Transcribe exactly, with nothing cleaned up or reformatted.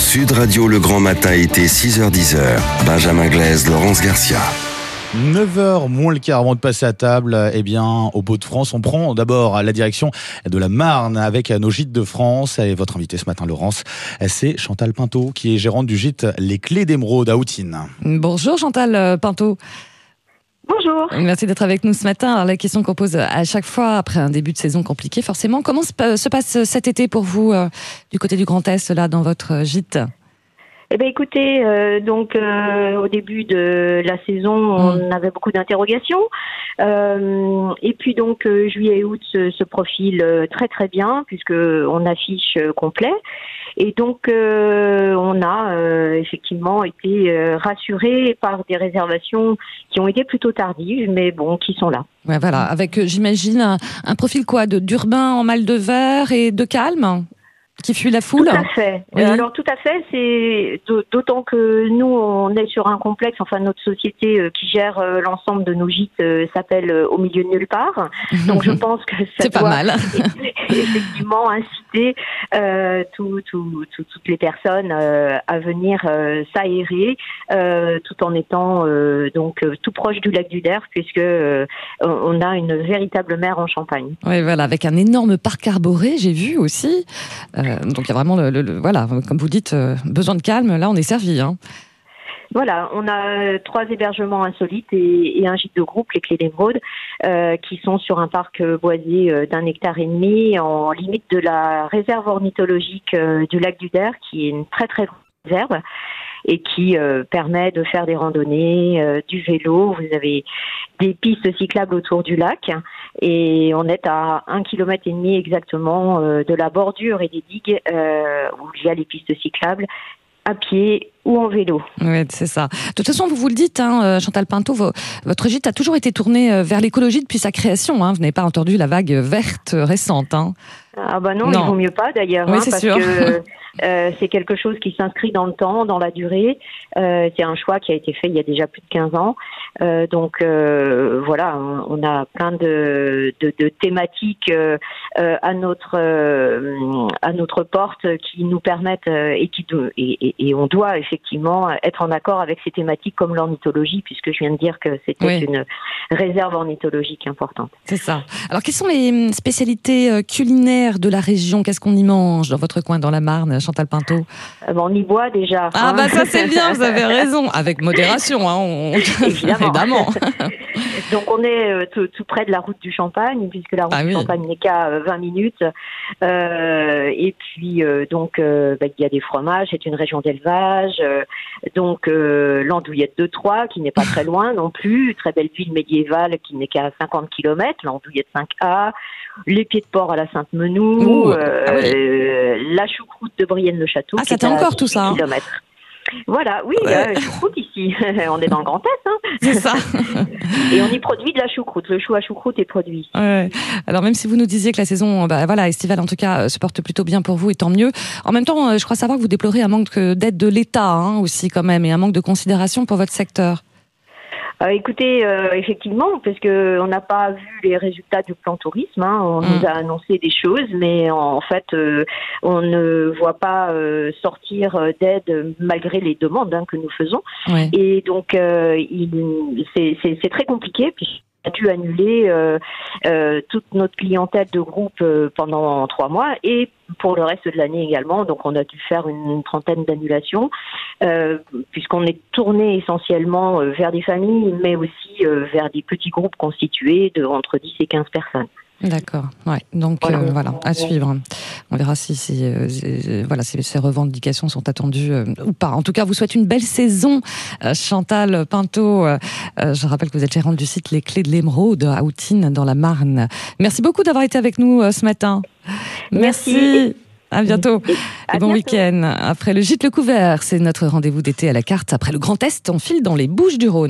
Sud Radio, le grand matin été, six heures dix. Benjamin Glaise, Laurence Garcia. neuf heures moins le quart avant de passer à table, eh bien, au Beau de France, on prend d'abord la direction de la Marne avec nos gîtes de France. Et votre invitée ce matin, Laurence, c'est Chantal Pinto, qui est gérante du gîte Les Clés d'Émeraude à Outine. Bonjour Chantal Pinto. Bonjour. Merci d'être avec nous ce matin. Alors, la question qu'on pose à chaque fois après un début de saison compliqué, forcément, comment se passe cet été pour vous euh, du côté du Grand Est, là, dans votre gîte ? Eh bien, écoutez, euh, donc euh, au début de la saison, on mmh. avait beaucoup d'interrogations. Euh, et puis donc euh, juillet et août se, se profilent très très bien puisque on affiche euh, complet. Et donc euh, on a euh, effectivement été euh, rassurés par des réservations qui ont été plutôt tardives, mais bon, qui sont là. Ouais, voilà, avec euh, j'imagine un, un profil quoi, de d'urbain en mal de verre et de calme. Qui fuit la foule. Tout à fait. Oui. Alors tout à fait, c'est d'autant que nous on est sur un complexe, enfin notre société euh, qui gère euh, l'ensemble de nos gîtes euh, s'appelle euh, Au milieu de nulle part. Donc je pense que ça c'est doit pas mal. effectivement inciter euh, tout, tout, tout, toutes les personnes euh, à venir euh, s'aérer, euh, tout en étant euh, donc euh, tout proche du lac du Der, puisque euh, on a une véritable mer en Champagne. Oui, voilà, avec un énorme parc arboré, j'ai vu aussi. Euh, donc il y a vraiment, le, le, le, voilà, comme vous dites, euh, besoin de calme. Là, on est servi. Hein. Voilà, on a trois hébergements insolites et, et un gîte de groupe, les Clés d'Émeraude, euh, qui sont sur un parc boisé euh, d'un hectare et demi, en limite de la réserve ornithologique euh, du lac du Der, qui est une très très grande réserve et qui euh, permet de faire des randonnées, euh, du vélo. Vous avez des pistes cyclables autour du lac et on est à un kilomètre et demi exactement euh, de la bordure et des digues euh, où il y a les pistes cyclables à pied ou en vélo. Oui, c'est ça. De toute façon, vous vous le dites, hein, Chantal Pinto, vos, votre gîte a toujours été tourné vers l'écologie depuis sa création. Hein. Vous n'avez pas entendu la vague verte récente. Hein. Ah bah non, non, il vaut mieux pas d'ailleurs, oui, hein, c'est parce sûr. que euh, c'est quelque chose qui s'inscrit dans le temps, dans la durée. Euh, c'est un choix qui a été fait il y a déjà plus de quinze ans. Euh, donc euh, voilà, on, on a plein de, de, de thématiques euh, à notre euh, à notre porte qui nous permettent euh, et qui et, et, et on doit effectivement être en accord avec ces thématiques comme l'ornithologie, puisque je viens de dire que c'était oui. une réserve ornithologique importante. C'est ça. Alors quelles sont les spécialités culinaires de la région? Qu'est-ce qu'on y mange dans votre coin, dans la Marne, Chantal Pinto? euh, bon, On y boit déjà. Ah hein. bah ça c'est bien, vous avez raison, avec modération. Hein, on... Évidemment. Évidemment. Donc on est euh, tout, tout près de la route du Champagne, puisque la route ah, du oui. Champagne n'est qu'à euh, vingt minutes. Euh, et puis euh, donc euh, bah, il y a des fromages, c'est une région d'élevage. Euh, donc euh, l'Andouillette de Troyes, qui n'est pas très loin non plus, très belle ville médiévale qui n'est qu'à cinquante kilomètres, l'Andouillette cinq A. Les pieds de porc à la Sainte-Menou, euh, ah oui. euh, la choucroute de Brienne-le-Château. Ah, c'était encore tout ça. Hein. Voilà, oui, il y a choucroute ici. On est dans le Grand Est. Hein. C'est ça. Et on y produit de la choucroute. Le chou à choucroute est produit. Ouais. Alors même si vous nous disiez que la saison, bah, voilà, estivale en tout cas, se porte plutôt bien pour vous, et tant mieux. En même temps, je crois savoir que vous déplorez un manque d'aide de l'État hein, aussi quand même, et un manque de considération pour votre secteur. Euh, écoutez, euh, effectivement, parce que on n'a pas vu les résultats du plan tourisme. Hein, on mmh. nous a annoncé des choses, mais en fait, euh, on ne voit pas euh, sortir d'aide malgré les demandes hein, que nous faisons. Ouais. Et donc, euh, il, c'est, c'est, c'est très compliqué. Puis a dû annuler euh, euh, toute notre clientèle de groupe euh, pendant trois mois et pour le reste de l'année également. Donc on a dû faire une trentaine d'annulations euh, puisqu'on est tourné essentiellement euh, vers des familles mais aussi euh, vers des petits groupes constitués de entre dix et quinze personnes. D'accord, ouais. Donc voilà, euh, voilà à suivre. On verra si, si, euh, si, voilà, si ces revendications sont attendues euh, ou pas. En tout cas, vous souhaite une belle saison, euh, Chantal Pinto. Euh, je rappelle que vous êtes gérante du site Les Clés de l'Émeraude à Outine, dans la Marne. Merci beaucoup d'avoir été avec nous euh, ce matin. Merci. Merci. À bientôt. Et, à et bon bientôt. Week-end. Après le gîte Le Couvert, c'est notre rendez-vous d'été à la carte. Après le Grand Est, on file dans les Bouches-du-Rhône.